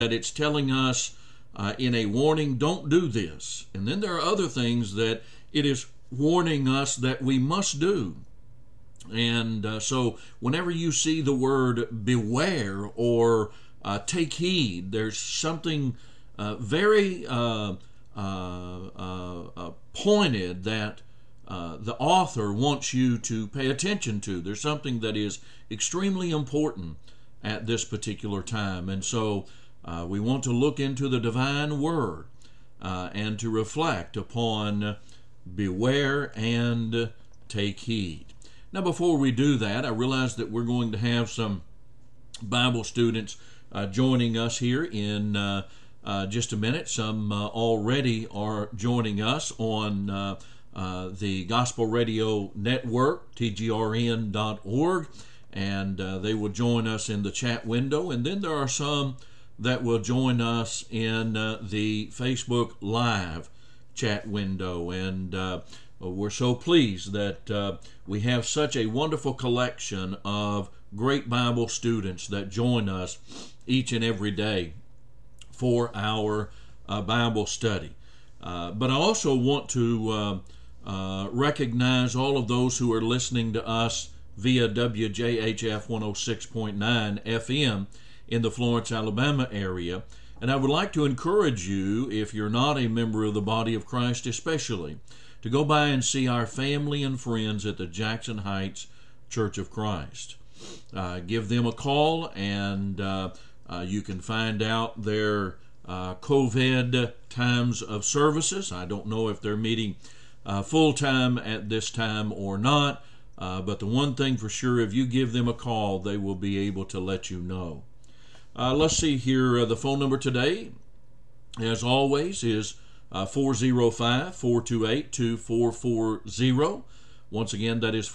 that it's telling us in a warning, don't do this. And then there are other things that it is warning us that we must do. And so whenever you see the word beware or take heed, there's something very pointed that the author wants you to pay attention to. There's something that is extremely important at this particular time. And so we want to look into the divine word and to reflect upon beware and take heed. Now, before we do that, I realize that we're going to have some Bible students joining us here in just a minute. Some already are joining us on the Gospel Radio Network, tgrn.org, and they will join us in the chat window. And then there are some that will join us in the Facebook Live chat window. And we're so pleased that we have such a wonderful collection of great Bible students that join us each and every day for our Bible study. But I also want to recognize all of those who are listening to us via WJHF 106.9 FM in the Florence, Alabama area. And I would like to encourage you, if you're not a member of the body of Christ especially, to go by and see our family and friends at the Jackson Heights Church of Christ. Give them a call, and you can find out their COVID times of services. I don't know if they're meeting full-time at this time or not, but the one thing for sure, if you give them a call, they will be able to let you know. Let's see here. The phone number today, as always, is 405-428-2440. Once again, that is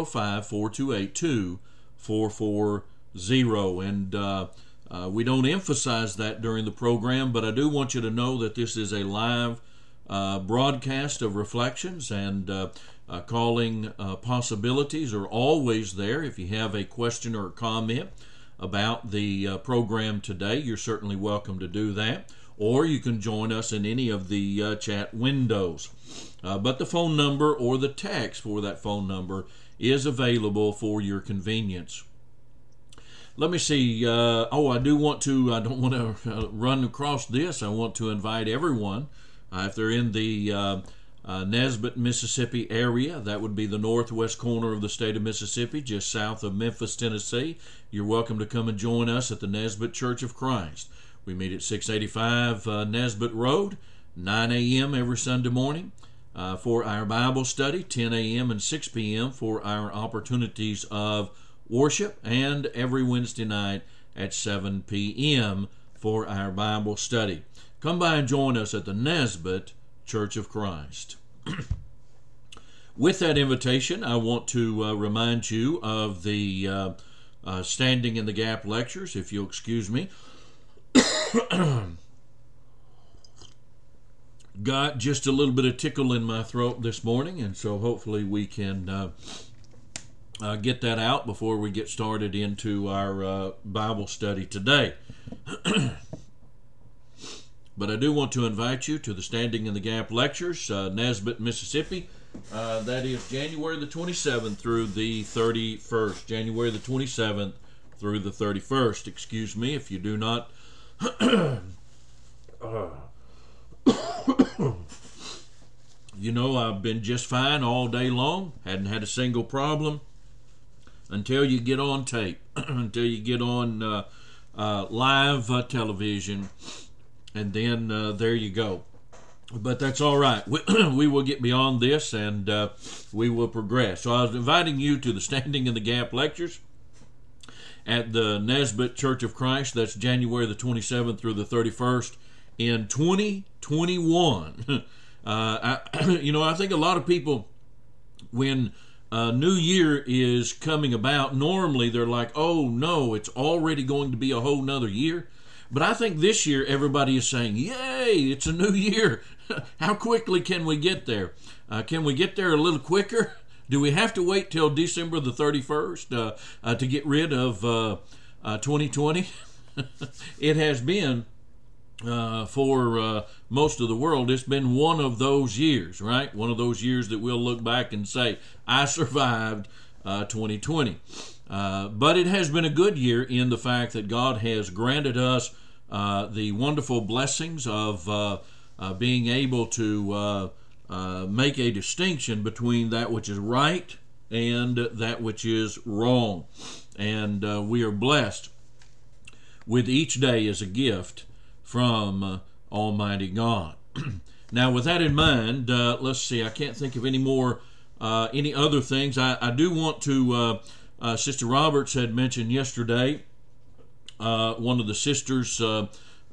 405-428-2440. And we don't emphasize that during the program, but I do want you to know that this is a live broadcast of reflections, and calling possibilities are always there. If you have a question or a comment about the program today, you're certainly welcome to do that. Or you can join us in any of the chat windows. But the phone number or the text for that phone number is available for your convenience. Let me see. I don't want to run across this. I want to invite everyone, if they're in the Nesbit, Mississippi area, that would be the northwest corner of the state of Mississippi, just south of Memphis, Tennessee. You're welcome to come and join us at the Nesbit Church of Christ. We meet at 685 Nesbit Road, 9 a.m. every Sunday morning for our Bible study, 10 a.m. and 6 p.m. for our opportunities of worship, and every Wednesday night at 7 p.m. for our Bible study. Come by and join us at the Nesbit Church of Christ. With that invitation, I want to remind you of the Standing in the Gap lectures, if you'll excuse me. Got just a little bit of tickle in my throat this morning, and so hopefully we can get that out before we get started into our Bible study today. But I do want to invite you to the Standing in the Gap lectures, Nesbit, Mississippi. That is January the 27th through the 31st. January the 27th through the 31st. Excuse me if you do not you know, I've been just fine all day long. Hadn't had a single problem until you get on tape, until you get on live television, and then there you go. But that's all right. We will get beyond this, and we will progress. So I was inviting you to the Standing in the Gap lectures at the Nesbit Church of Christ. That's January the 27th through the 31st in 2021. I think a lot of people, when New Year is coming about, normally they're like, oh no, it's already going to be a whole nother year. But I think this year everybody is saying, yay, it's a new year. How quickly can we get there? Can we get there a little quicker? Do we have to wait till December the 31st to get rid of 2020? it has been for most of the world, it's been one of those years, right? One of those years that we'll look back and say, I survived 2020. But it has been a good year in the fact that God has granted us the wonderful blessings of being able to make a distinction between that which is right and that which is wrong. And we are blessed with each day as a gift from Almighty God. Now, with that in mind, let's see, I can't think of any other things. I do want to, Sister Roberts had mentioned yesterday, one of the sisters in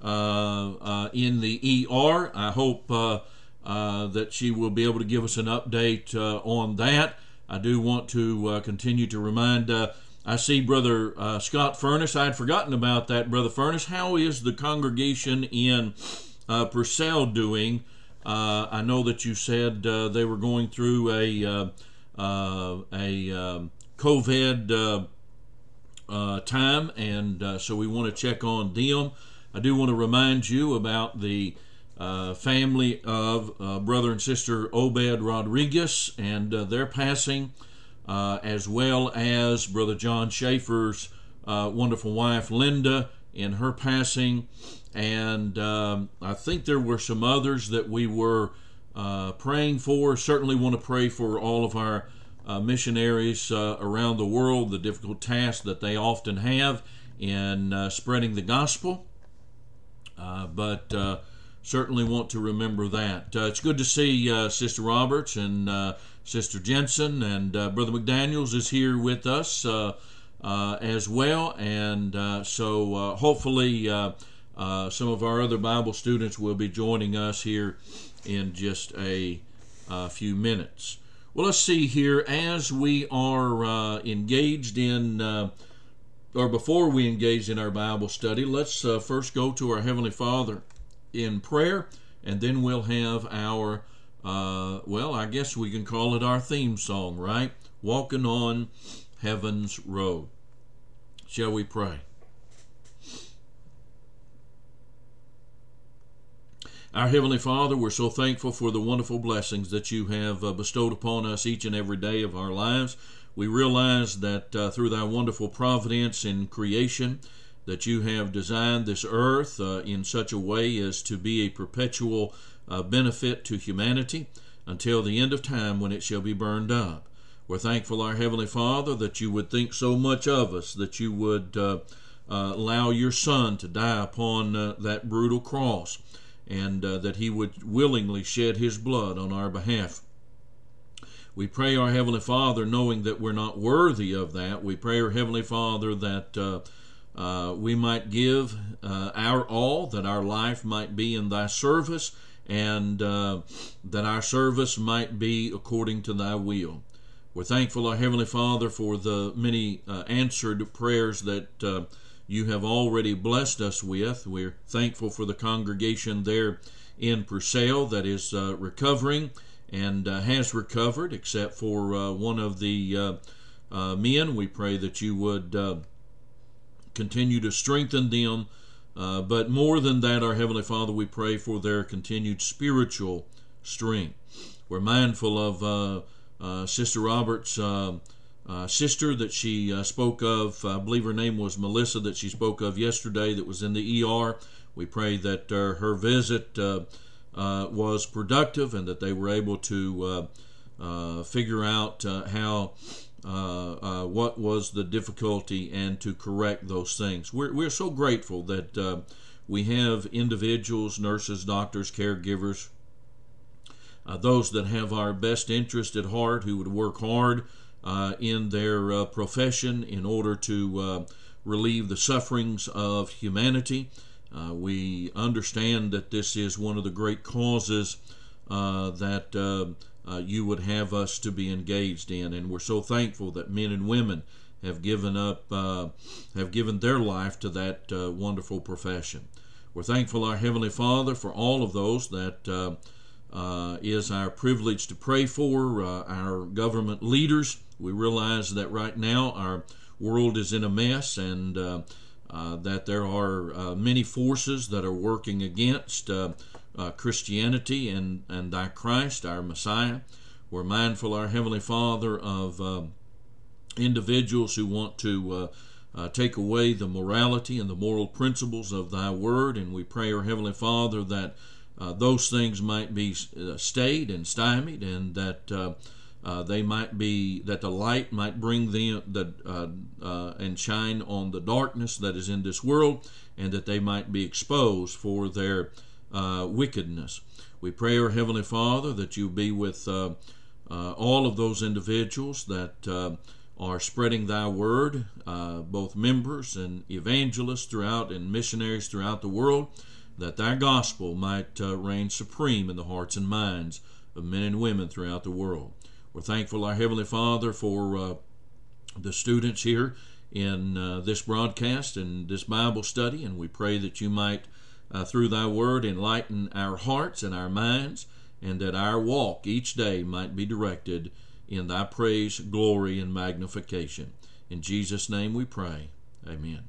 the ER. I hope that she will be able to give us an update on that. I do want to continue to remind I see Brother Scott Furnace. I had forgotten about that, Brother Furnace. How is the congregation in Purcell doing? I know that you said they were going through a COVID time, and so we want to check on them. I do want to remind you about the family of Brother and Sister Obed Rodriguez and their passing. As well as Brother John Schaefer's wonderful wife Linda in her passing, and I think there were some others that we were praying for. Certainly want to pray for all of our missionaries around the world, the difficult task that they often have in spreading the gospel, but certainly want to remember that. It's good to see Sister Roberts and Sister Jensen, and Brother McDaniels is here with us as well, and so hopefully some of our other Bible students will be joining us here in just a few minutes. Well, let's see here, as we are engaged in, or before we engage in our Bible study, let's first go to our Heavenly Father in prayer, and then we'll have our well, I guess we can call it our theme song, right? Walking on Heaven's Road. Shall we pray? Our Heavenly Father, we're so thankful for the wonderful blessings that you have bestowed upon us each and every day of our lives. We realize that through thy wonderful providence in creation, that you have designed this earth in such a way as to be a perpetual benefit to humanity until the end of time when it shall be burned up. We're thankful, our Heavenly Father, that you would think so much of us, that you would allow your Son to die upon that brutal cross, and that he would willingly shed his blood on our behalf. We pray, our Heavenly Father, knowing that we're not worthy of that, we pray, our Heavenly Father, that we might give our all, that our life might be in thy service, and that our service might be according to thy will. We're thankful, our Heavenly Father, for the many answered prayers that you have already blessed us with. We're thankful for the congregation there in Purcell that is recovering and has recovered, except for one of the men. We pray that you would continue to strengthen them. But more than that, our Heavenly Father, we pray for their continued spiritual strength. We're mindful of Sister Roberts' sister that she spoke of. I believe her name was Melissa, that she spoke of yesterday, that was in the ER. We pray that her visit was productive and that they were able to figure out how what was the difficulty and to correct those things. We're so grateful that we have individuals, nurses, doctors, caregivers, those that have our best interest at heart, who would work hard in their profession in order to relieve the sufferings of humanity. We understand that this is one of the great causes that you would have us to be engaged in, and we're so thankful that men and women have given their life to that wonderful profession. We're thankful, our Heavenly Father, for all of those that is our privilege to pray for, our government leaders. We realize that right now our world is in a mess, and that there are many forces that are working against Christianity and thy Christ, our Messiah. We're mindful, our Heavenly Father, of individuals who want to take away the morality and the moral principles of thy word, and we pray, our Heavenly Father, that those things might be stayed and stymied, and that they might be, that the light might bring them and shine on the darkness that is in this world, and that they might be exposed for their wickedness. We pray, our Heavenly Father, that you be with all of those individuals that are spreading thy word, both members and evangelists throughout and missionaries throughout the world, that thy gospel might reign supreme in the hearts and minds of men and women throughout the world. We're thankful, our Heavenly Father, for the students here in this broadcast and this Bible study, and we pray that you might, through thy word, enlighten our hearts and our minds, and that our walk each day might be directed in thy praise, glory, and magnification. In Jesus' name we pray. Amen.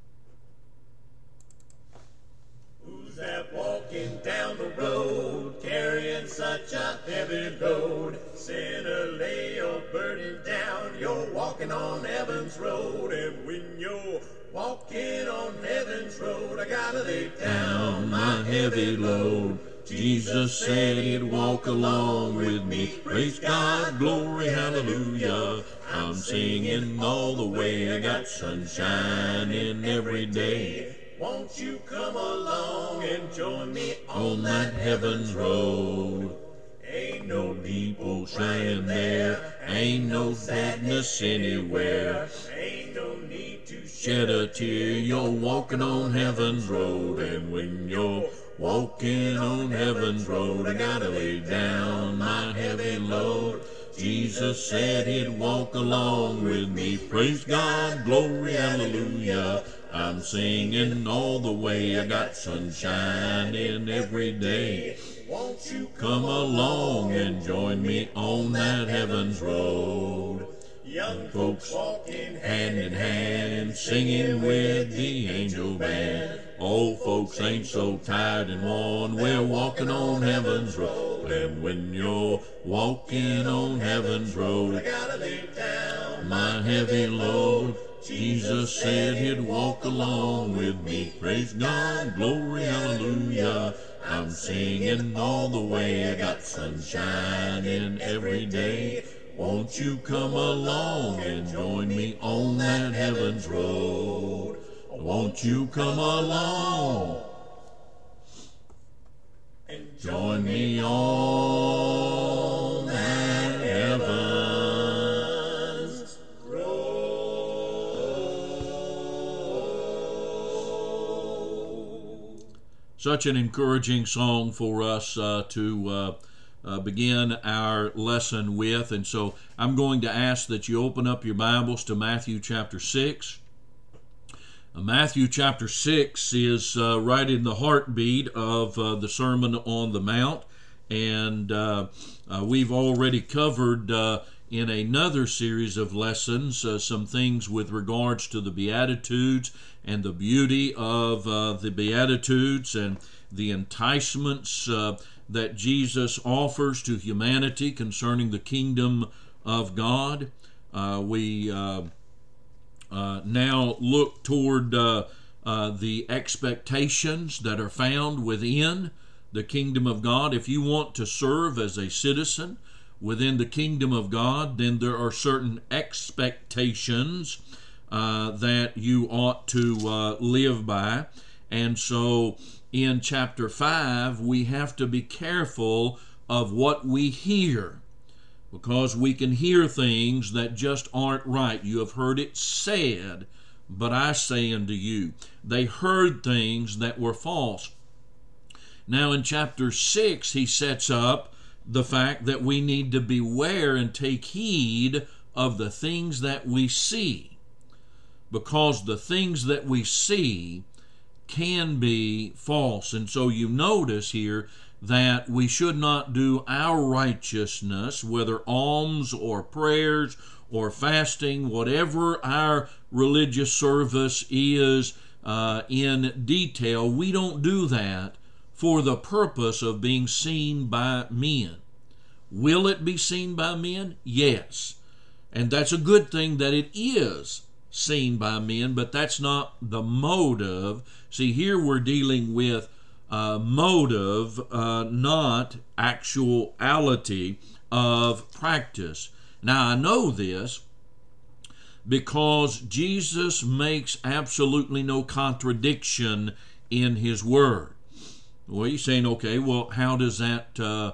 Who's that walking down the road, carrying such a heavy load? Sinner, lay your burden down. You're walking on heaven's road, and when you're walking on heaven's road, I gotta lay down my heavy load. Jesus said he'd walk along with me. Praise God, glory, hallelujah. I'm singing all the way. I got sunshine in every day. Won't you come along and join me on that heaven's road? Ain't no people crying there. Ain't no sadness anywhere. Ain't no need to shed a tear. You're walking on heaven's road, and when you're walking on heaven's road, I gotta lay down my heavy load. Jesus said he'd walk along with me. Praise God, glory, hallelujah. I'm singing all the way. I got sunshine in every day. Won't you come along and join me on that heaven's road? Young folks walking hand in hand, singing with the angel band. Old folks ain't so tired and worn. We're walking on heaven's road, and when you're walking on heaven's road, I gotta lay down my heavy load. Jesus said he'd walk along with me. Praise God, glory, hallelujah. I'm singing all the way. I got sunshine in every day. Won't you come along and join me on that heaven's road? Won't you come along and join me on that heaven's road? Such an encouraging song for us to begin our lesson with. And so I'm going to ask that you open up your Bibles to Matthew chapter 6. Matthew chapter 6 is right in the heartbeat of the Sermon on the Mount, and we've already covered in another series of lessons some things with regards to the Beatitudes and the beauty of the Beatitudes and the enticements that Jesus offers to humanity concerning the kingdom of God. We now look toward the expectations that are found within the kingdom of God. If you want to serve as a citizen within the kingdom of God, then there are certain expectations that you ought to live by. And so in chapter 5, we have to be careful of what we hear, because we can hear things that just aren't right. You have heard it said, but I say unto you. They heard things that were false. Now in chapter 6, he sets up the fact that we need to beware and take heed of the things that we see, because the things that we see can be false. And so you notice here that we should not do our righteousness, whether alms or prayers or fasting, whatever our religious service is, in detail. We don't do that for the purpose of being seen by men. Will it be seen by men? Yes. And that's a good thing that it is seen by men, but that's not the motive. See, here we're dealing with motive, not actuality of practice. Now, I know this because Jesus makes absolutely no contradiction in his word. Well, you're saying, okay, well, how does that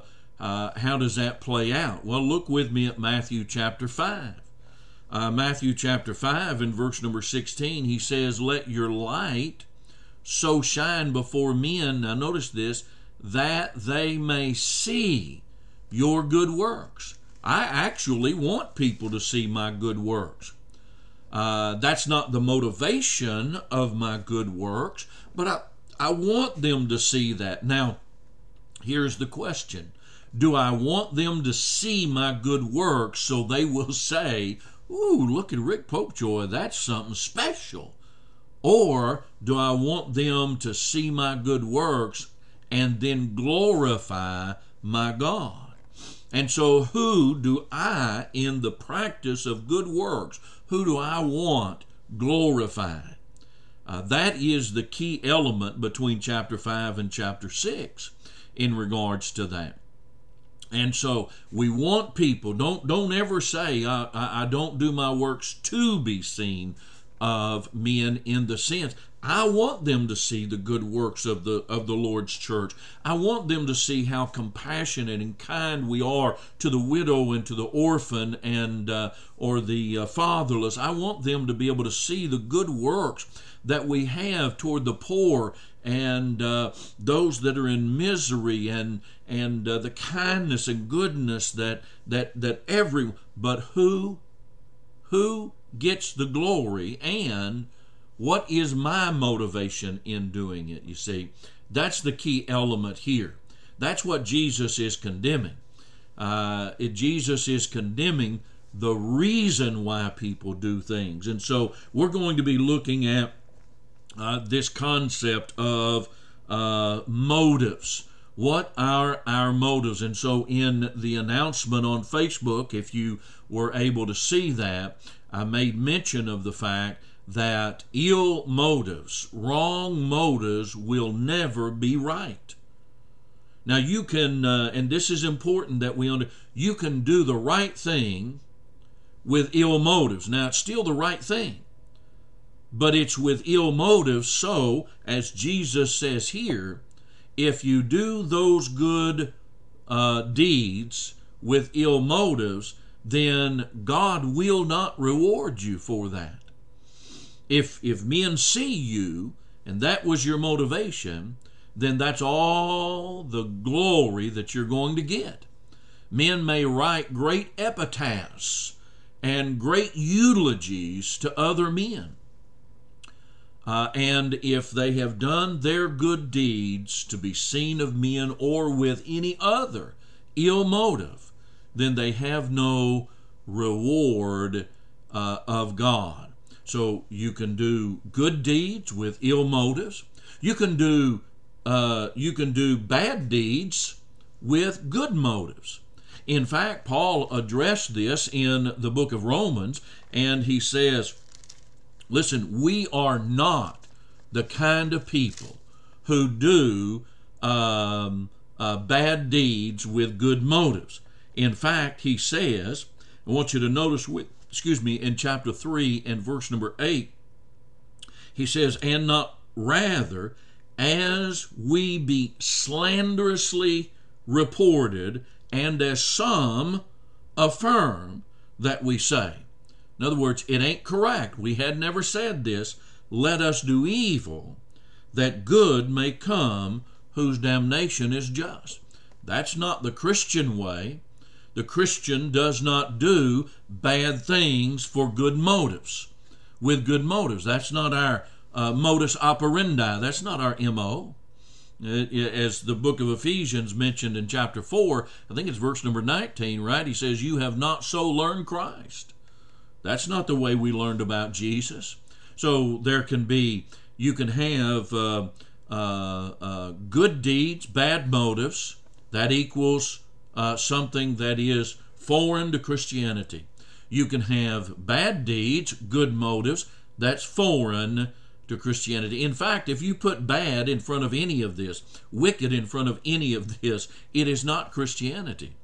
play out? Well, look with me at Matthew chapter 5. Matthew chapter 5 in verse number 16, he says, "Let your light so shine before men," now notice this, "that they may see your good works." I actually want people to see my good works. That's not the motivation of my good works, but I want them to see that. Now, here's the question. Do I want them to see my good works so they will say, "Ooh, look at Rick Popejoy, that's something special"? Or do I want them to see my good works and then glorify my God? And so who do I, in the practice of good works, who do I want glorified? That is the key element between chapter 5 and chapter 6 in regards to that. And so we want people, don't ever say, I don't do my works to be seen of men, in the sense, I want them to see the good works of the Lord's church. I want them to see how compassionate and kind we are to the widow and to the orphan and or the fatherless. I want them to be able to see the good works that we have toward the poor and those that are in misery, and the kindness and goodness that every. But who gets the glory, and what is my motivation in doing it? You see, that's the key element here. That's what Jesus is condemning. Jesus is condemning the reason why people do things. And so we're going to be looking at this concept of motives. What are our motives? And so in the announcement on Facebook, if you were able to see that, I made mention of the fact that ill motives, wrong motives, will never be right. Now you can, and this is important that you can do the right thing with ill motives. Now it's still the right thing, but it's with ill motives. So, as Jesus says here, if you do those good deeds with ill motives, then God will not reward you for that. If men see you, and that was your motivation, then that's all the glory that you're going to get. Men may write great epitaphs and great eulogies to other men. And if they have done their good deeds to be seen of men or with any other ill motive, then they have no reward of God. So you can do good deeds with ill motives. You can do bad deeds with good motives. In fact, Paul addressed this in the book of Romans, and he says, listen, we are not the kind of people who do bad deeds with good motives. In fact, he says, I want you to notice in chapter 3 and verse number 8, he says, and not rather as we be slanderously reported, and as some affirm that we say. In other words, it ain't correct. We had never said this. Let us do evil, that good may come, whose damnation is just. That's not the Christian way. The Christian does not do bad things for good motives, with good motives. That's not our modus operandi. That's not our MO. As the book of Ephesians mentioned in chapter 4, I think it's verse number 19, right? He says, you have not so learned Christ. That's not the way we learned about Jesus. So there can be You can have good deeds, bad motives. That equals something that is foreign to Christianity. You can have bad deeds, good motives. That's foreign to Christianity. In fact, if you put bad in front of any of this, wicked in front of any of this, it is not Christianity.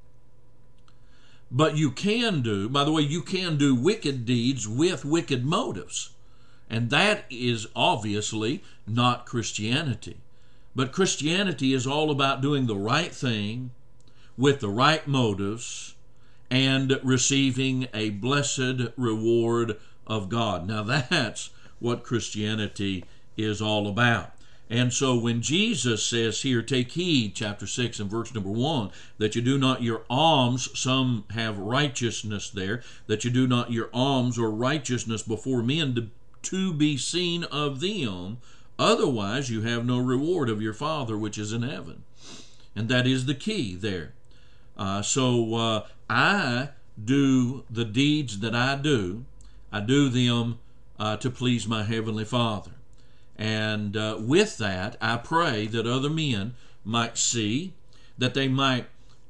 But you can do, by the way, you can do wicked deeds with wicked motives. And that is obviously not Christianity. But Christianity is all about doing the right thing with the right motives and receiving a blessed reward of God. Now that's what Christianity is all about. And so when Jesus says here, take heed, chapter 6 and verse number 1, that you do not your alms, some have righteousness there, that you do not your alms or righteousness before men to be seen of them, otherwise you have no reward of your Father which is in heaven. And that is the key there. So I do the deeds that I do them to please my Heavenly Father. And with that, I pray that other men might see, that they might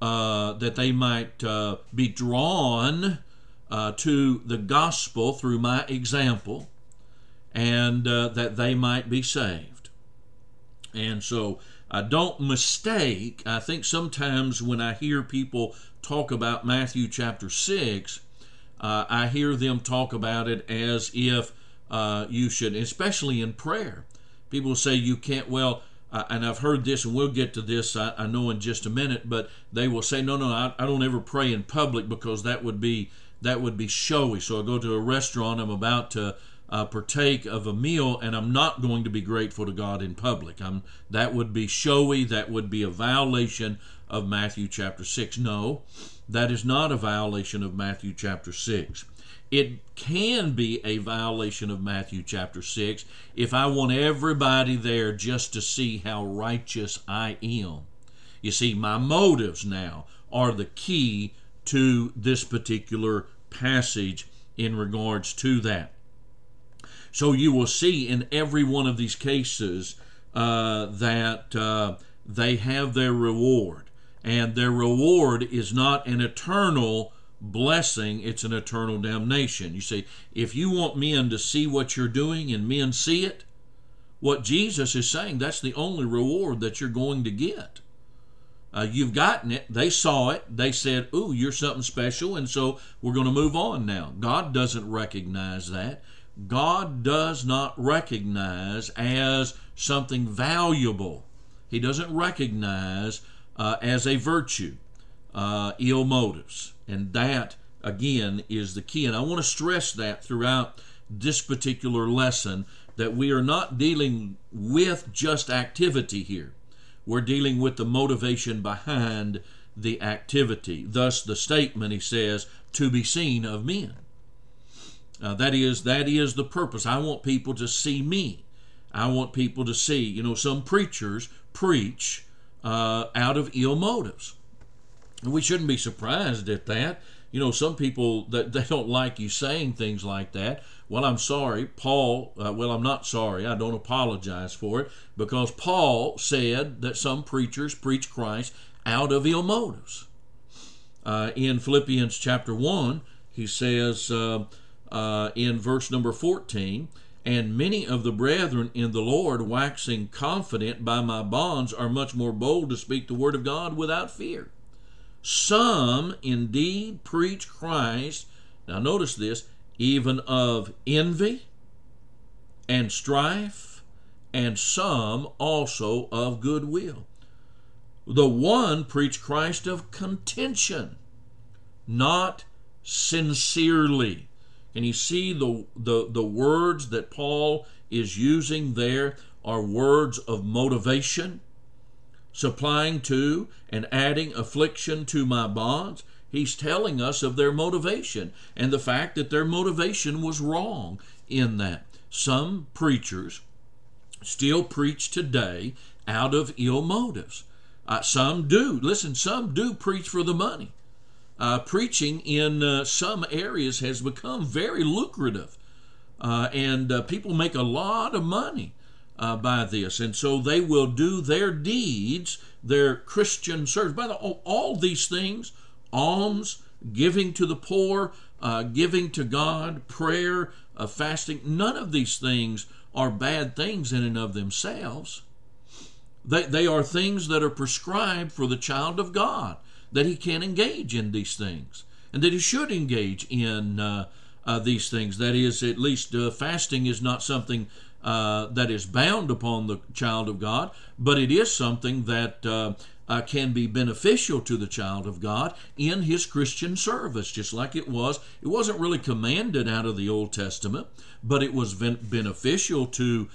be drawn to the gospel through my example, and that they might be saved. And so don't mistake. I think sometimes when I hear people talk about Matthew chapter 6, I hear them talk about it as if you should, especially in prayer. People say you can't, and I've heard this, and we'll get to this, I know in just a minute, but they will say, no, I don't ever pray in public because that would be showy. So I go to a restaurant, I'm about to partake of a meal, and I'm not going to be grateful to God in public. That would be showy, that would be a violation of Matthew chapter 6. No, that is not a violation of Matthew chapter 6. It can be a violation of Matthew chapter 6 if I want everybody there just to see how righteous I am. You see, my motives now are the key to this particular passage in regards to that. So you will see in every one of these cases that they have their reward. And their reward is not an eternal blessing, it's an eternal damnation. You see, if you want men to see what you're doing and men see it, what Jesus is saying, that's the only reward that you're going to get. You've gotten it, they saw it, they said, ooh, you're something special, and so we're going to move on now. God doesn't recognize that. God does not recognize as something valuable. He doesn't recognize as a virtue ill motives. And that, again, is the key. And I want to stress that throughout this particular lesson, that we are not dealing with just activity here. We're dealing with the motivation behind the activity. Thus the statement, he says, to be seen of men. That is the purpose. I want people to see me. I want people to see, some preachers preach out of ill motives. And we shouldn't be surprised at that. Some people, that they don't like you saying things like that. Well, I'm sorry, Paul, I'm not sorry, I don't apologize for it, because Paul said that some preachers preach Christ out of ill motives. In Philippians chapter 1, he says in verse number 14, and many of the brethren in the Lord, waxing confident by my bonds, are much more bold to speak the word of God without fear. Some indeed preach Christ, now notice this, even of envy and strife, and some also of goodwill. The one preach Christ of contention, not sincerely. Can you see the words that Paul is using there are words of motivation, supplying to and adding affliction to my bonds? He's telling us of their motivation and the fact that their motivation was wrong in that. Some preachers still preach today out of ill motives. Some do preach for the money. Preaching in some areas has become very lucrative. and people make a lot of money by this, and so they will do their deeds, their Christian service. By the way, all these things, alms, giving to the poor, giving to God, prayer, fasting, none of these things are bad things in and of themselves. They are things that are prescribed for the child of God, that he can engage in these things, and that he should engage in these things. That is, at least fasting is not something that is bound upon the child of God, but it is something that can be beneficial to the child of God in his Christian service, just like it was. It wasn't really commanded out of the Old Testament, but it was beneficial to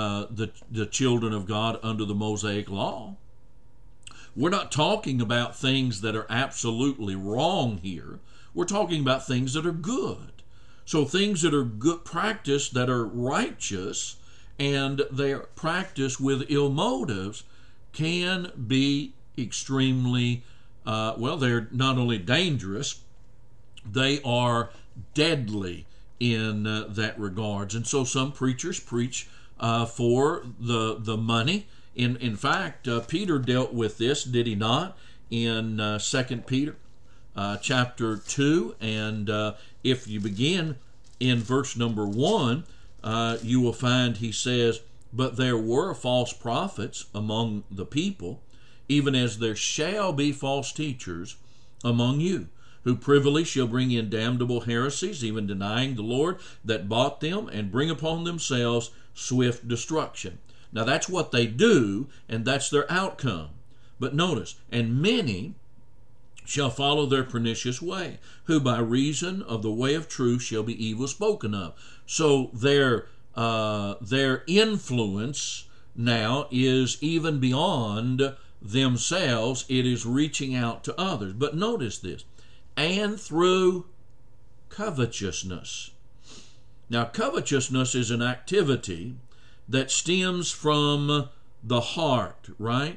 the children of God under the Mosaic Law. We're not talking about things that are absolutely wrong here. We're talking about things that are good. So things that are good practice, that are righteous, and they are practiced with ill motives, can be extremely, they're not only dangerous, they are deadly in that regards. And so some preachers preach for the money. In fact, Peter dealt with this, did he not, in 2 Peter chapter 2, and if you begin in verse number 1, you will find he says, "But there were false prophets among the people, even as there shall be false teachers among you, who privily shall bring in damnable heresies, even denying the Lord that bought them, and bring upon themselves swift destruction." Now that's what they do, and that's their outcome. But notice, "And many shall follow their pernicious way, who by reason of the way of truth shall be evil spoken of." So their influence now is even beyond themselves. It is reaching out to others. But notice this, "and through covetousness." Now, covetousness is an activity that stems from the heart, right?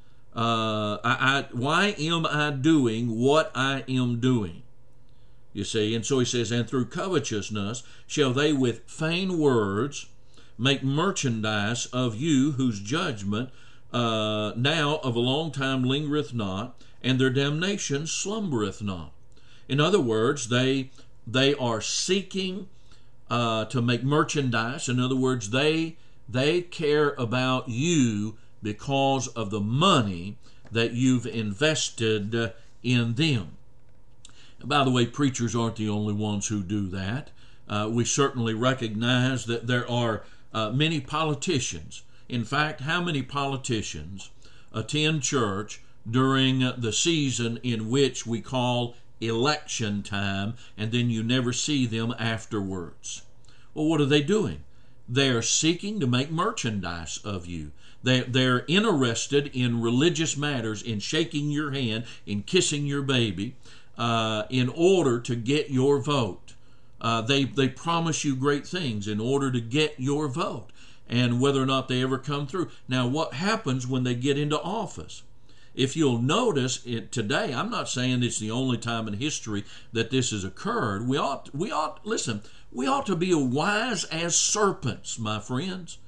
Why am I doing what I am doing? You see, and so he says, "And through covetousness shall they with vain words make merchandise of you, whose judgment now of a long time lingereth not, and their damnation slumbereth not." In other words, they are seeking to make merchandise. In other words, they care about you because of the money that you've invested in them. And by the way, preachers aren't the only ones who do that. We certainly recognize that there are many politicians. In fact, how many politicians attend church during the season in which we call election time, and then you never see them afterwards? Well, what are they doing? They are seeking to make merchandise of you. They're interested in religious matters, in shaking your hand, in kissing your baby, in order to get your vote. They promise you great things in order to get your vote, and whether or not they ever come through. Now, what happens when they get into office? If you'll notice it today, I'm not saying it's the only time in history that this has occurred. We ought to be wise as serpents, my friends.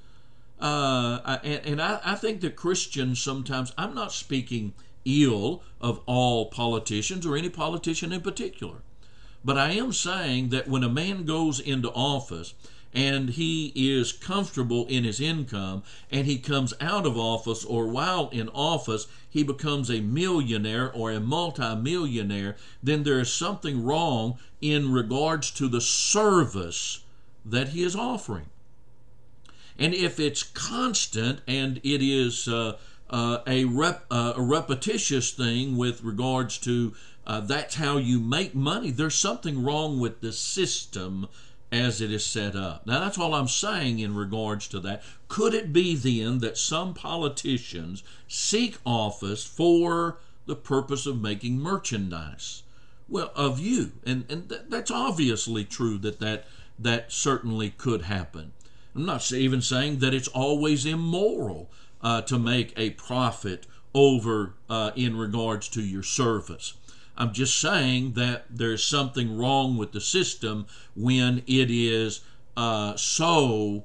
I think that Christians sometimes, I'm not speaking ill of all politicians or any politician in particular, but I am saying that when a man goes into office and he is comfortable in his income, and he comes out of office, or while in office he becomes a millionaire or a multimillionaire, then there is something wrong in regards to the service that he is offering. And if it's constant and it is a repetitious thing with regards to that's how you make money, there's something wrong with the system as it is set up. Now, that's all I'm saying in regards to that. Could it be then that some politicians seek office for the purpose of making merchandise? Well, of you. And that's obviously true that certainly could happen. I'm not even saying that it's always immoral to make a profit over in regards to your service. I'm just saying that there's something wrong with the system when it is so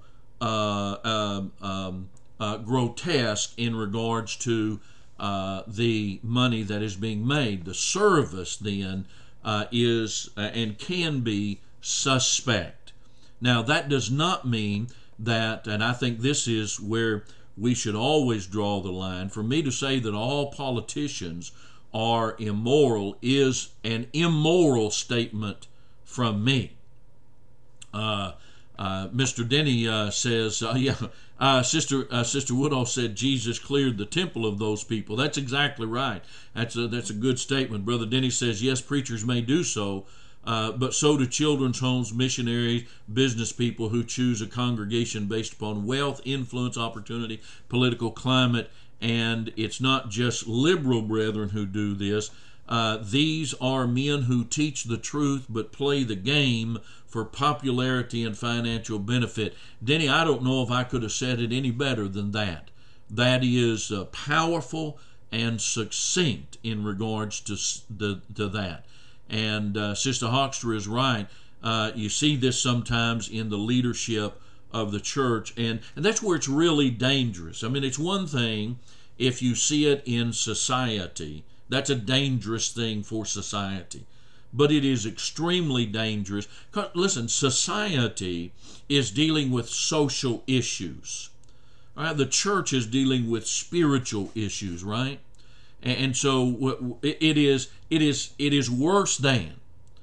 grotesque in regards to the money that is being made. The service then is and can be suspect. Now, that does not mean that, and I think this is where we should always draw the line, for me to say that all politicians are immoral is an immoral statement from me. Mr. Denny says, Sister Woodall said Jesus cleared the temple of those people. That's exactly right. That's a good statement. Brother Denny says, yes, preachers may do so, but so do children's homes, missionaries, business people who choose a congregation based upon wealth, influence, opportunity, political climate, and it's not just liberal brethren who do this. These are men who teach the truth but play the game for popularity and financial benefit. Denny, I don't know if I could have said it any better than that. That is powerful and succinct in regards to that. And Sister Hawkstra is right. You see this sometimes in the leadership of the church, and that's where it's really dangerous. I mean, it's one thing if you see it in society. That's a dangerous thing for society. But it is extremely dangerous. Listen, society is dealing with social issues. Right? The church is dealing with spiritual issues, right? And so it is worse than.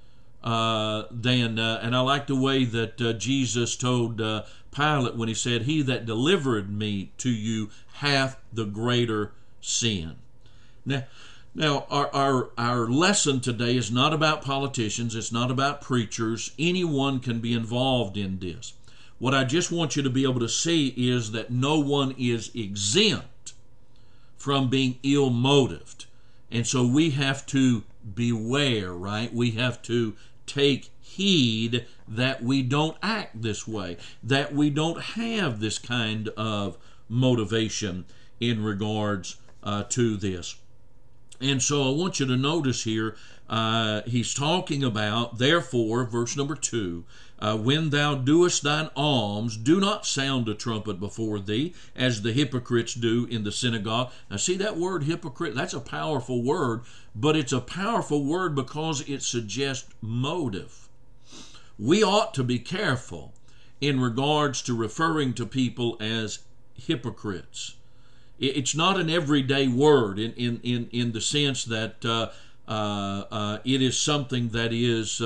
And I like the way that Jesus told Pilate when he said, "He that delivered me to you hath the greater sin." Now, our lesson today is not about politicians. It's not about preachers. Anyone can be involved in this. What I just want you to be able to see is that no one is exempt from being ill-motived. And so we have to beware, right? We have to take heed that we don't act this way, that we don't have this kind of motivation in regards to this. And so I want you to notice here, he's talking about, therefore, verse number 2, when thou doest thine alms, do not sound a trumpet before thee, as the hypocrites do in the synagogue. Now see that word hypocrite? That's a powerful word, but it's a powerful word because it suggests motive. We ought to be careful in regards to referring to people as hypocrites. It's not an everyday word in the sense that it is something that is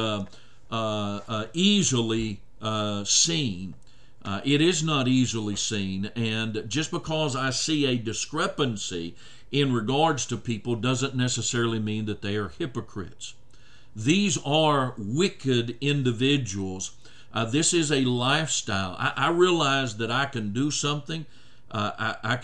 easily seen. It is not easily seen, and just because I see a discrepancy in regards to people doesn't necessarily mean that they are hypocrites. These are wicked individuals. This is a lifestyle. I realize that I can do something. I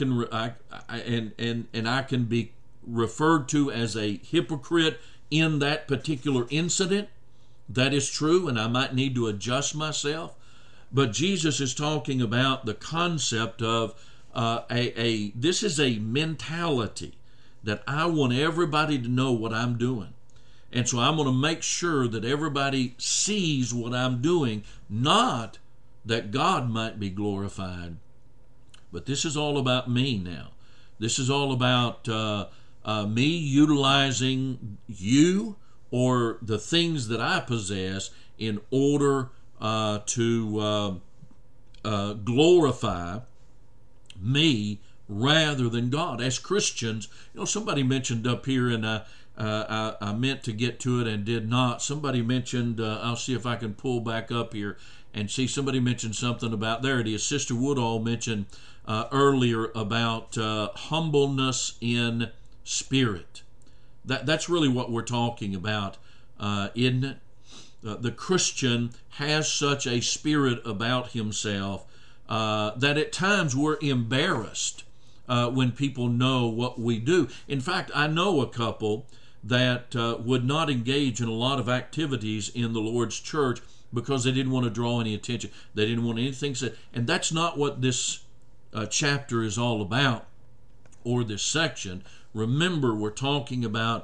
can be referred to as a hypocrite in that particular incident. That is true, and I might need to adjust myself. But Jesus is talking about the concept of this is a mentality that I want everybody to know what I'm doing. And so I'm going to make sure that everybody sees what I'm doing, not that God might be glorified. But this is all about me now. This is all about me utilizing you or the things that I possess in order to glorify me rather than God. As Christians, somebody mentioned up here, and I meant to get to it and did not. Somebody mentioned, I'll see if I can pull back up here and see, somebody mentioned something about, there it is, Sister Woodall mentioned earlier about humbleness in spirit. That's really what we're talking about, isn't it? The Christian has such a spirit about himself that at times we're embarrassed when people know what we do. In fact, I know a couple that would not engage in a lot of activities in the Lord's church because they didn't want to draw any attention. They didn't want anything said. And that's not what this chapter is all about, or this section. Remember, we're talking about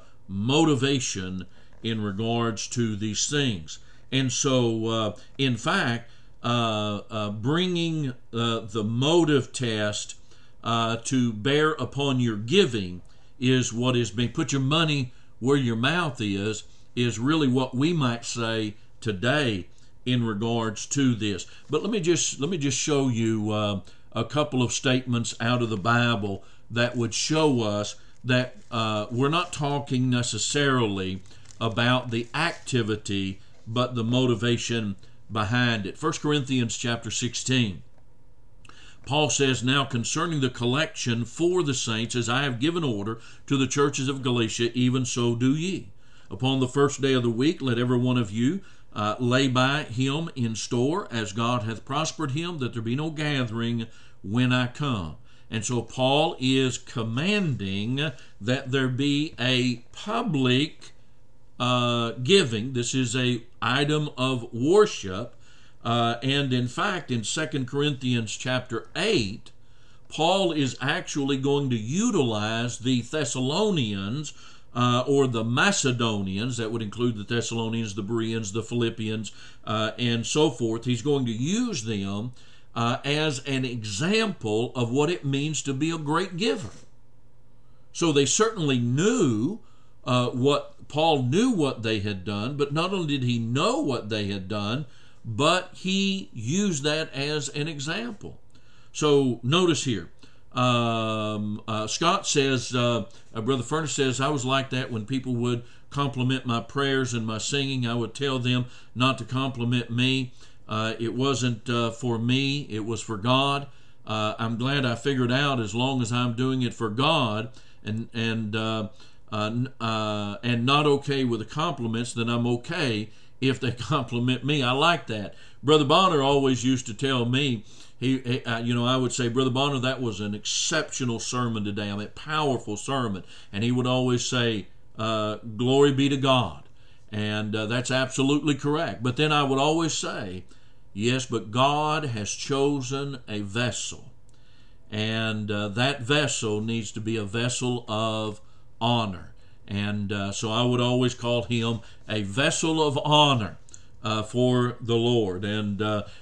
motivation in regards to these things. And so, in fact, bringing the motive test to bear upon your giving is what is being, put your money where your mouth is really what we might say today in regards to this. But let me just show you a couple of statements out of the Bible that would show us that we're not talking necessarily about the activity, but the motivation behind it. 1 Corinthians chapter 16. Paul says, "Now concerning the collection for the saints, as I have given order to the churches of Galatia, even so do ye. Upon the first day of the week, let every one of you lay by him in store, as God hath prospered him, that there be no gathering when I come." And so Paul is commanding that there be a public giving. This is an item of worship. And in fact, in 2 Corinthians chapter 8, Paul is actually going to utilize the Thessalonians or the Macedonians. That would include the Thessalonians, the Bereans, the Philippians, and so forth. He's going to use them as an example of what it means to be a great giver. So they certainly knew Paul knew what they had done, but not only did he know what they had done, but he used that as an example. So notice here, Scott says, Brother Furnace says, "I was like that when people would compliment my prayers and my singing. I would tell them not to compliment me. It wasn't for me, it was for God. I'm glad I figured out as long as I'm doing it for God and not okay with the compliments, then I'm okay if they compliment me." I like that. Brother Bonner always used to tell me, I would say, "Brother Bonner, that was an exceptional sermon today. I mean, powerful sermon." And he would always say, "Glory be to God." And that's absolutely correct. But then I would always say, "Yes, but God has chosen a vessel. And that vessel needs to be a vessel of honor." And so I would always call him a vessel of honor for the Lord. And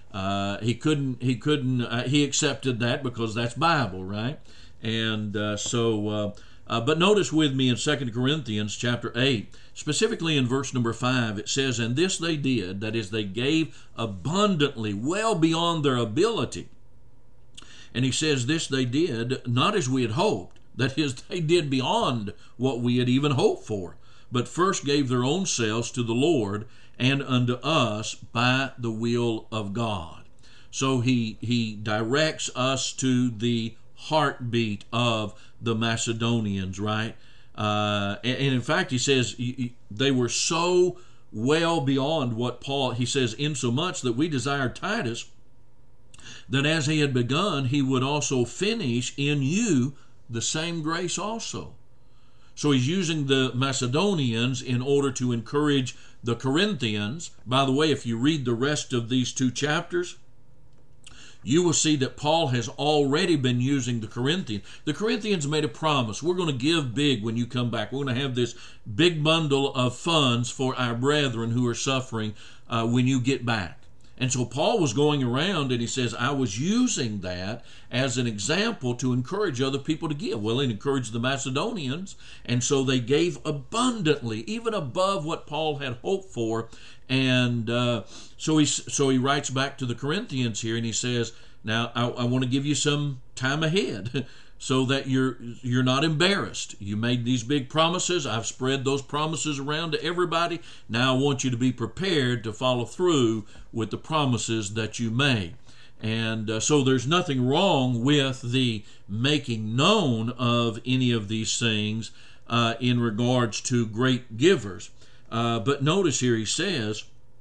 he accepted that because that's Bible, right? And but notice with me in 2 Corinthians chapter 8, specifically in verse number 5, it says, "And this they did," that is, they gave abundantly, well beyond their ability. And he says, "This they did, not as we had hoped," that is, they did beyond what we had even hoped for, "but first gave their own selves to the Lord and unto us by the will of God." So he directs us to the heartbeat of the Macedonians, right? And in fact, he says they were so well beyond what Paul, he says, "Insomuch that we desired Titus, that as he had begun, he would also finish in you the same grace also." So he's using the Macedonians in order to encourage the Corinthians. By the way, if you read the rest of these two chapters, you will see that Paul has already been using the Corinthians. The Corinthians made a promise. "We're going to give big when you come back. We're going to have this big bundle of funds for our brethren who are suffering when you get back." And so Paul was going around and he says, "I was using that as an example to encourage other people to give." Well, it encouraged the Macedonians, and so they gave abundantly, even above what Paul had hoped for. And so he writes back to the Corinthians here, and he says, "Now I want to give you some time ahead so that you're not embarrassed. You made these big promises. I've spread those promises around to everybody. Now I want you to be prepared to follow through with the promises that you made." And so there's nothing wrong with the making known of any of these things in regards to great givers. But notice here he says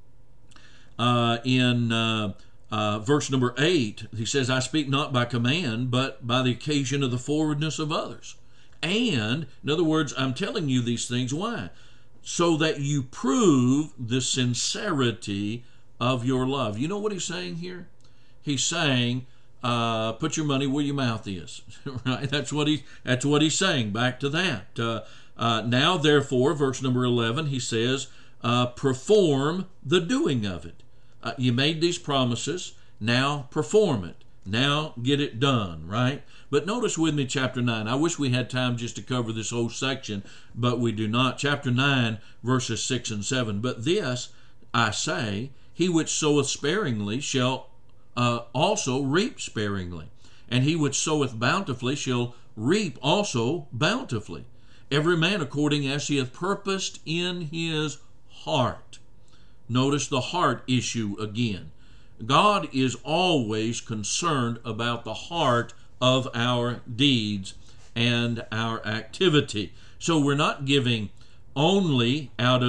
in verse number 8, he says, "I speak not by command, but by the occasion of the forwardness of others." And, in other words, I'm telling you these things. Why? So that you prove the sincerity of your love. You know what he's saying here? He's saying, put your money where your mouth is. Right? That's what he's saying. Back to that. Now, therefore, verse number 11, he says, perform the doing of it. You made these promises, now perform it. Now get it done, right? But notice with me chapter 9. I wish we had time just to cover this whole section, but we do not. Chapter 9, verses 6 and 7. But this I say, he which soweth sparingly shall also reap sparingly, and he which soweth bountifully shall reap also bountifully. Every man according as he hath purposed in his heart. Notice the heart issue again. God is always concerned about the heart of our deeds and our activity. So we're not giving grudgingly,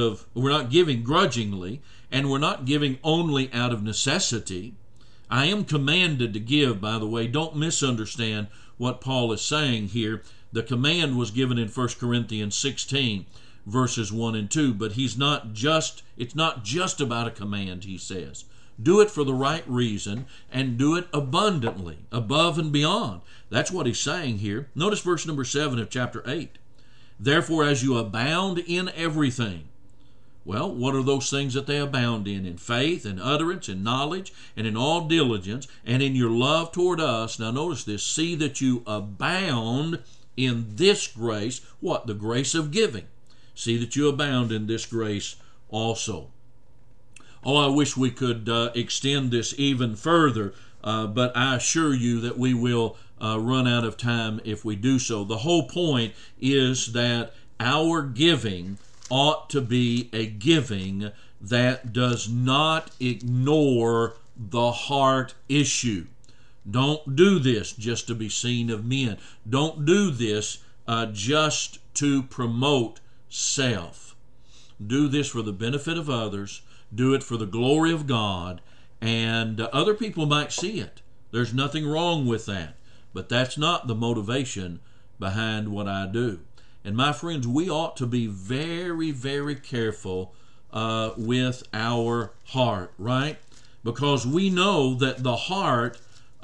and we're not giving only out of necessity. I am commanded to give, by the way. Don't misunderstand what Paul is saying here. The command was given in 1 Corinthians 16, verses 1 and 2, but it's not just about a command, he says. Do it for the right reason and do it abundantly, above and beyond. That's what he's saying here. Notice verse number 7 of chapter 8. Therefore, as you abound in everything. Well, what are those things that they abound in? In faith, in utterance, in knowledge, and in all diligence, and in your love toward us. Now notice this. See that you abound in this grace. What? The grace of giving. See that you abound in this grace also. Oh, I wish we could extend this even further, but I assure you that we will run out of time if we do so. The whole point is that our giving ought to be a giving that does not ignore the heart issue. Don't do this just to be seen of men. Don't do this just to promote self. Do this for the benefit of others. Do it for the glory of God, and other people might see it. There's nothing wrong with that, but that's not the motivation behind what I do. And my friends, we ought to be very, very careful with our heart, right? Because we know that the heart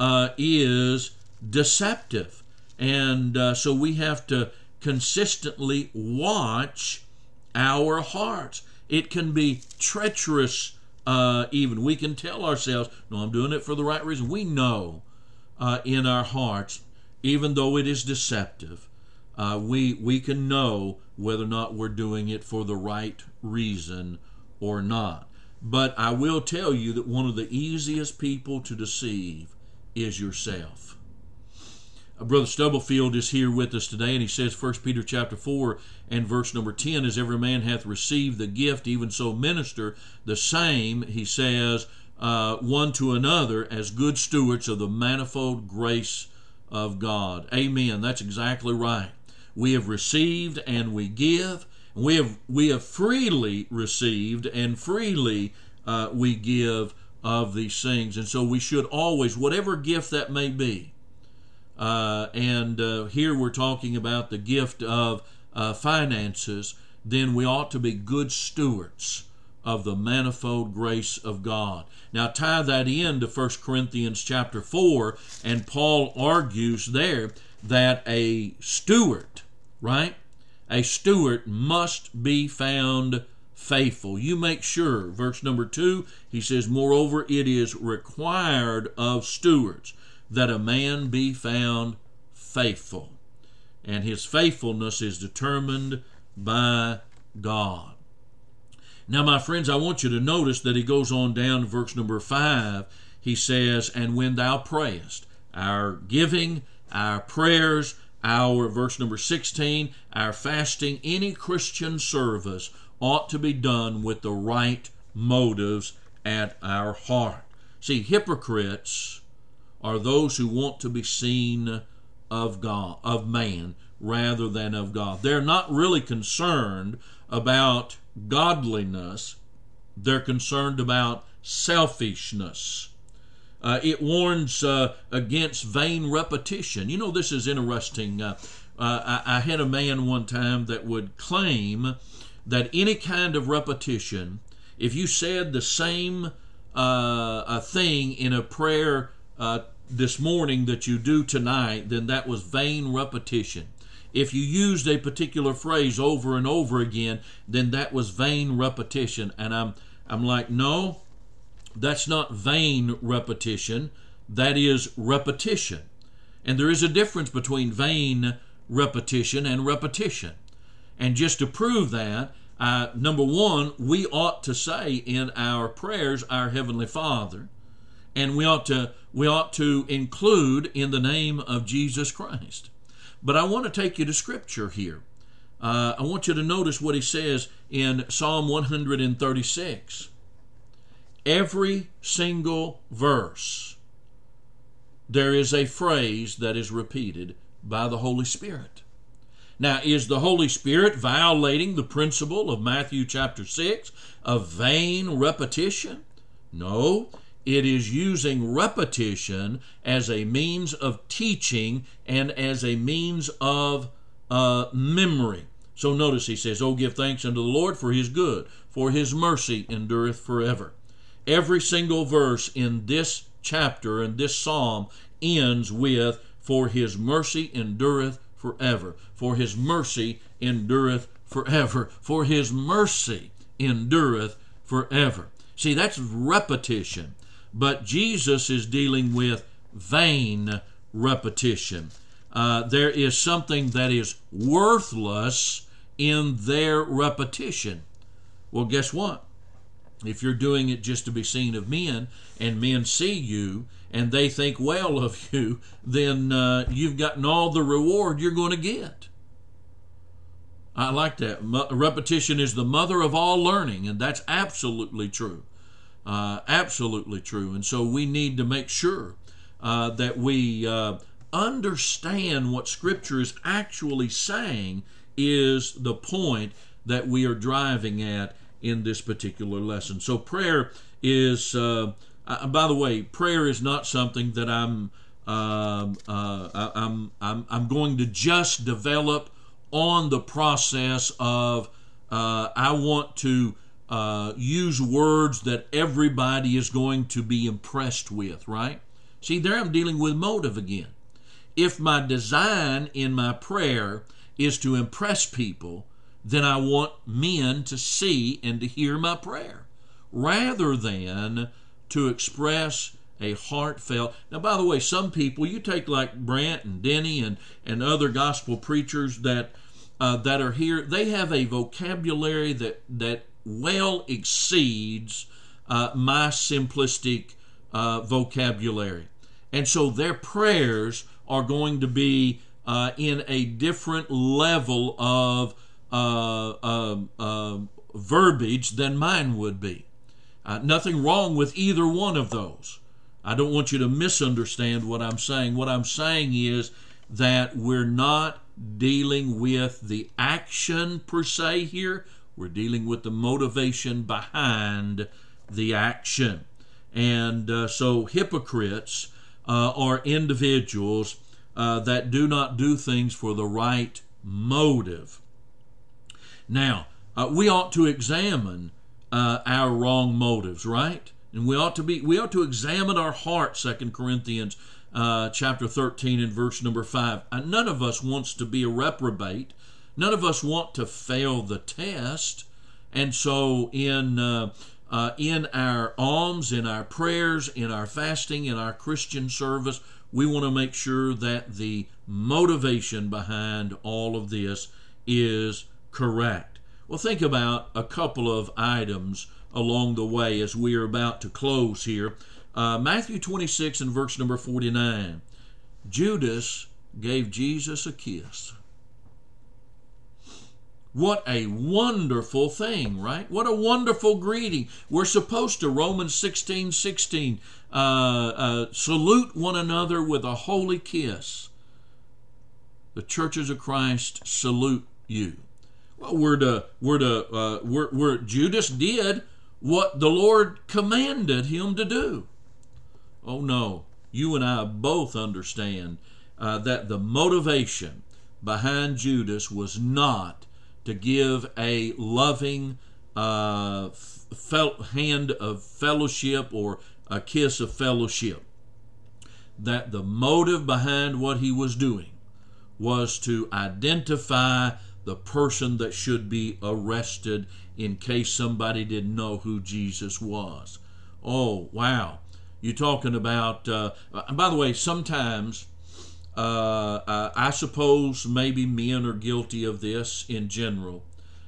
is deceptive, and so we have to consistently watch our hearts. It can be treacherous even. We can tell ourselves, no, I'm doing it for the right reason. We know in our hearts, even though it is deceptive, we can know whether or not we're doing it for the right reason or not. But I will tell you that one of the easiest people to deceive is yourself. Brother Stubblefield is here with us today, and he says, 1 Peter chapter 4 and verse number 10, as every man hath received the gift, even so minister the same, he says, one to another as good stewards of the manifold grace of God. Amen. That's exactly right. We have received and we give. We have freely received and freely we give of these things. And so we should always, whatever gift that may be, here we're talking about the gift of finances, then we ought to be good stewards of the manifold grace of God. Now tie that into 1 Corinthians chapter 4, and Paul argues there that a steward, right? A steward must be found faithful. You make sure, verse number 2, he says, moreover, it is required of stewards that a man be found faithful. And his faithfulness is determined by God. Now, my friends, I want you to notice that he goes on down to verse number 5. He says, and when thou prayest, our giving, our prayers, our, verse number 16, our fasting, any Christian service ought to be done with the right motives at our heart. See, hypocrites are those who want to be seen of God, of man, rather than of God. They're not really concerned about godliness. They're concerned about selfishness. It warns against vain repetition. You know, this is interesting. I had a man one time that would claim that any kind of repetition, if you said the same thing in a prayer this morning that you do tonight, then that was vain repetition. If you used a particular phrase over and over again, then that was vain repetition. And I'm like, no, That's not vain repetition. That is repetition. And there is a difference between vain repetition and repetition. And just to prove that, number one, we ought to say in our prayers, our Heavenly Father, and we ought to include in the name of Jesus Christ. But I want to take you to Scripture here. I want you to notice what he says in Psalm 136. Every single verse, there is a phrase that is repeated by the Holy Spirit. Now, is the Holy Spirit violating the principle of Matthew chapter 6 of vain repetition? No, it is using repetition as a means of teaching and as a means of memory. So notice he says, "Oh, give thanks unto the Lord for his good, for his mercy endureth forever." Every single verse in this chapter and this psalm ends with, "For his mercy endureth forever." For his mercy endureth forever. For his mercy endureth forever. See, that's repetition. But Jesus is dealing with vain repetition. There is something that is worthless in their repetition. Well, guess what? If you're doing it just to be seen of men, and men see you, and they think well of you, then you've gotten all the reward you're going to get. I like that. Repetition is the mother of all learning, and that's absolutely true. Absolutely true. And so we need to make sure that we understand what Scripture is actually saying is the point that we are driving at in this particular lesson. So prayer is, by the way, prayer is not something that I'm going to just develop on the process of I want to use words that everybody is going to be impressed with, right? See, there I'm dealing with motive again. If my design in my prayer is to impress people, then I want men to see and to hear my prayer, rather than to express a heartfelt. Now, by the way, some people, you take like Brant and Denny and other gospel preachers that are here, they have a vocabulary that well exceeds my simplistic vocabulary. And so their prayers are going to be in a different level of verbiage than mine would be. Nothing wrong with either one of those. I don't want you to misunderstand what I'm saying. What I'm saying is that we're not dealing with the action per se here. We're dealing with the motivation behind the action. And so hypocrites are individuals that do not do things for the right motive. Now, we ought to examine our wrong motives, right? And we ought to examine our heart. 2 Corinthians chapter 13 and verse number 5. None of us wants to be a reprobate. None of us want to fail the test. And so in our alms, in our prayers, in our fasting, in our Christian service, we want to make sure that the motivation behind all of this is correct. Well, think about a couple of items along the way as we are about to close here. Matthew 26 and verse number 49. Judas gave Jesus a kiss. What a wonderful thing, right? What a wonderful greeting. We're supposed to, Romans 16:16, salute one another with a holy kiss. The churches of Christ salute you. Well, Judas did what the Lord commanded him to do. Oh no, you and I both understand that the motivation behind Judas was not to give a loving hand of fellowship or a kiss of fellowship. That the motive behind what he was doing was to identify the person that should be arrested in case somebody didn't know who Jesus was. Oh, wow. You're talking about, and by the way, sometimes I suppose maybe men are guilty of this in general.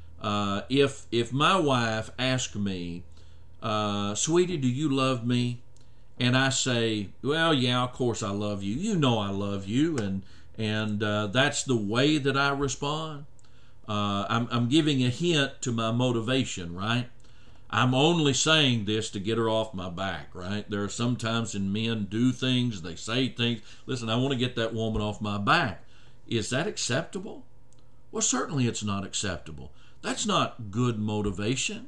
If my wife asks me, sweetie, do you love me? And I say, well, yeah, of course I love you. You know I love you, and that's the way that I respond. I'm giving a hint to my motivation, right? I'm only saying this to get her off my back, right? There are some times when men do things, they say things. Listen, I want to get that woman off my back. Is that acceptable? Well, certainly it's not acceptable. That's not good motivation.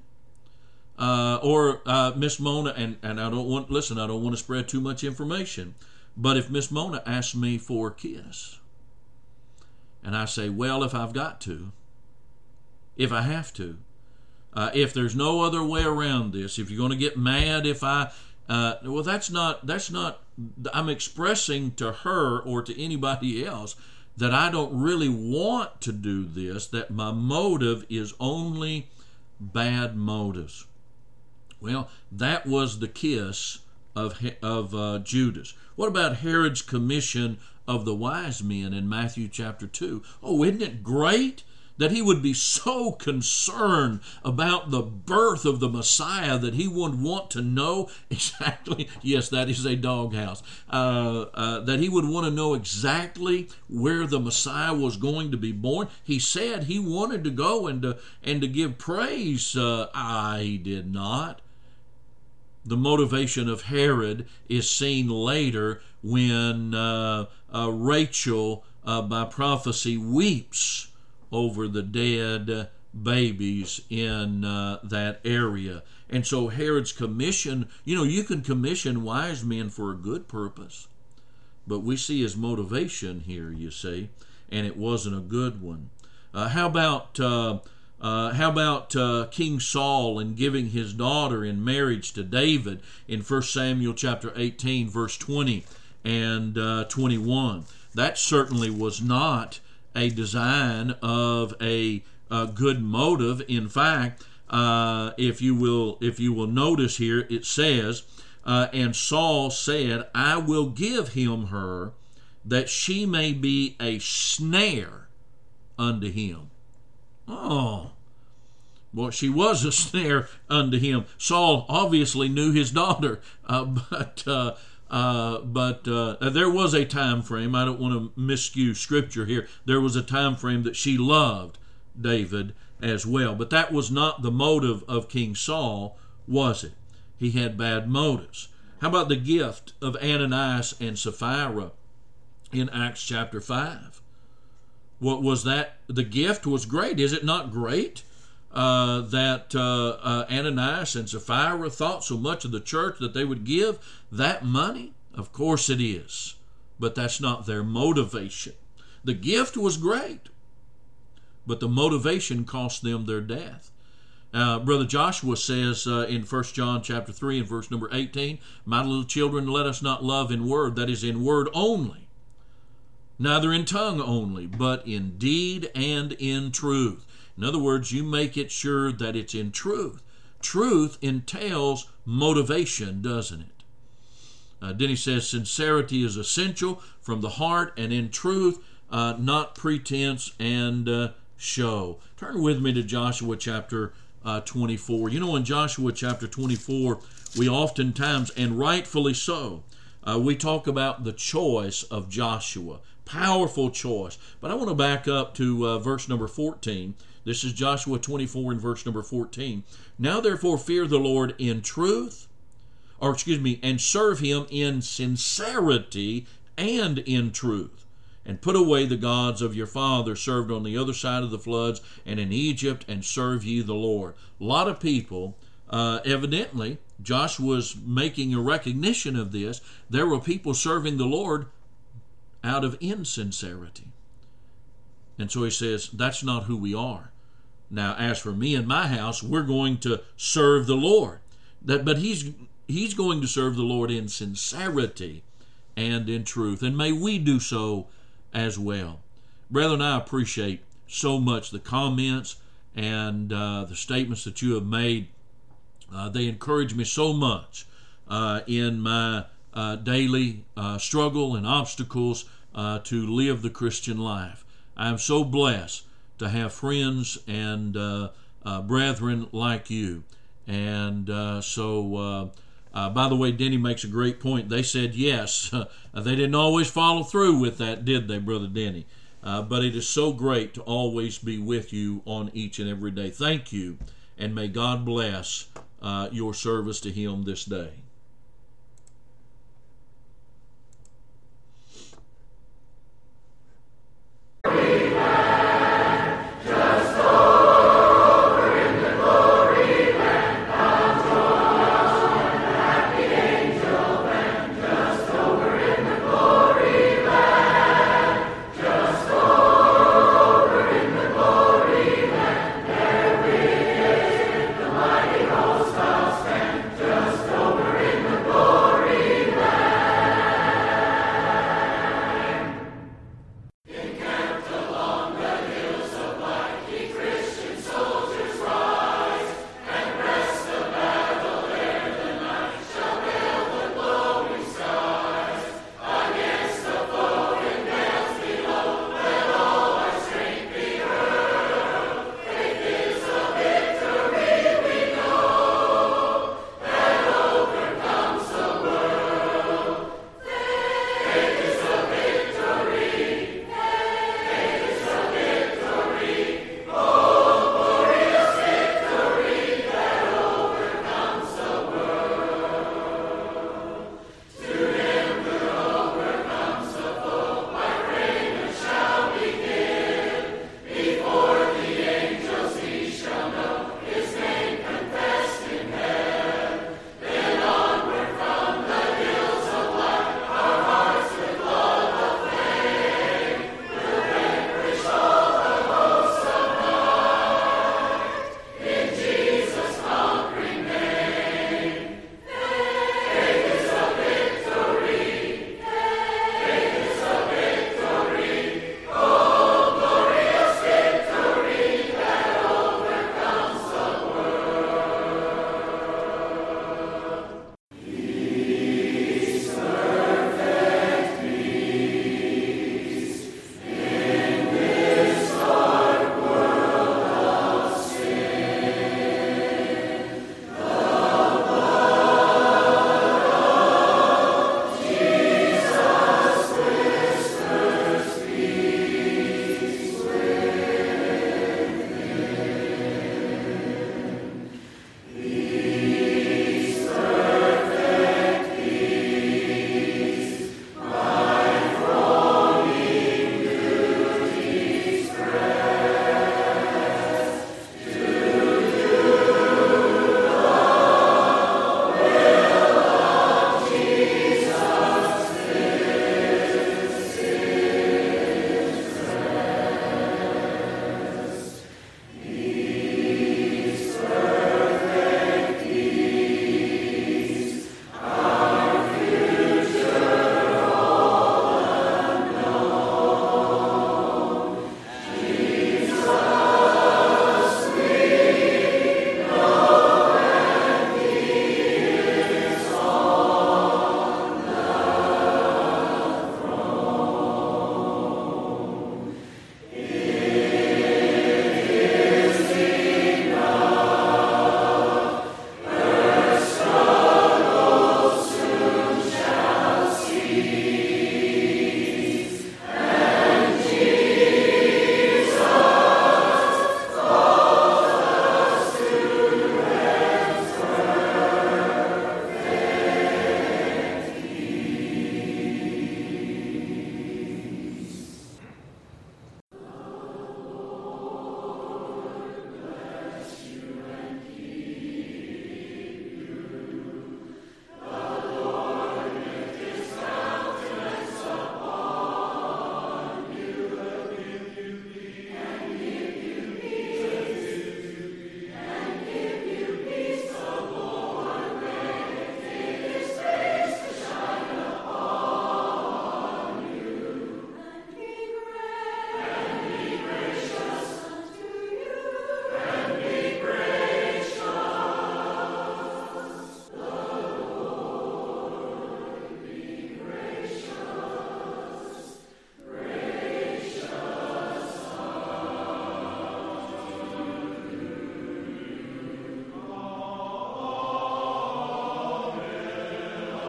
Or Miss Mona, and I don't want to spread too much information, but if Miss Mona asks me for a kiss, and I say, well, if I've got to, if I have to, if there's no other way around this, if you're going to get mad if well, that's not, I'm expressing to her or to anybody else that I don't really want to do this, that my motive is only bad motives. Well, that was the kiss of Judas. What about Herod's commission of the wise men in Matthew chapter 2? Oh, isn't it great that he would be so concerned about the birth of the Messiah that he would want to know exactly, yes, that is a doghouse, that he would want to know exactly where the Messiah was going to be born. He said he wanted to go and to give praise. He did not. The motivation of Herod is seen later when Rachel, by prophecy, weeps over the dead babies in that area. And so Herod's commission, you can commission wise men for a good purpose, but we see his motivation here, you see, and it wasn't a good one. How about King Saul and giving his daughter in marriage to David in 1 Samuel chapter 18, verse 20 and 21? That certainly was not a design of a good motive. In fact, if you will notice here, it says, and Saul said, I will give him her, that she may be a snare unto him. Oh, well, she was a snare unto him. Saul obviously knew his daughter, but there was a time frame. I don't want to misskew scripture here. There was a time frame that she loved David as well, but that was not the motive of King Saul, was it? He had bad motives. How about the gift of Ananias and Sapphira in Acts chapter 5? What was that? The gift was great. Is it not great that Ananias and Sapphira thought so much of the church that they would give that money? Of course it is, but that's not their motivation. The gift was great, but the motivation cost them their death. Brother Joshua says in 1 John chapter 3 and verse number 18, my little children, let us not love in word, that is in word only, neither in tongue only, but in deed and in truth. In other words, you make it sure that it's in truth. Truth entails motivation, doesn't it? Then he says, sincerity is essential from the heart and in truth, not pretense and show. Turn with me to Joshua chapter 24. In Joshua chapter 24, we oftentimes, and rightfully so, we talk about the choice of Joshua. Powerful choice. But I want to back up to verse number 14. This is Joshua 24 and verse number 14. Now therefore fear the Lord in truth, and serve him in sincerity and in truth, and put away the gods of your father served on the other side of the floods and in Egypt, and serve ye the Lord. A lot of people, evidently, Joshua's making a recognition of this. There were people serving the Lord out of insincerity. And so he says, that's not who we are. Now, as for me and my house, we're going to serve the Lord. But he's going to serve the Lord in sincerity and in truth. And may we do so as well. Brethren, I appreciate so much the comments and the statements that you have made. They encourage me so much in my daily struggle and obstacles to live the Christian life. I am so blessed to have friends and brethren like you. And by the way, Denny makes a great point. They said yes. They didn't always follow through with that, did they, Brother Denny? But it is so great to always be with you on each and every day. Thank you, and may God bless your service to Him this day.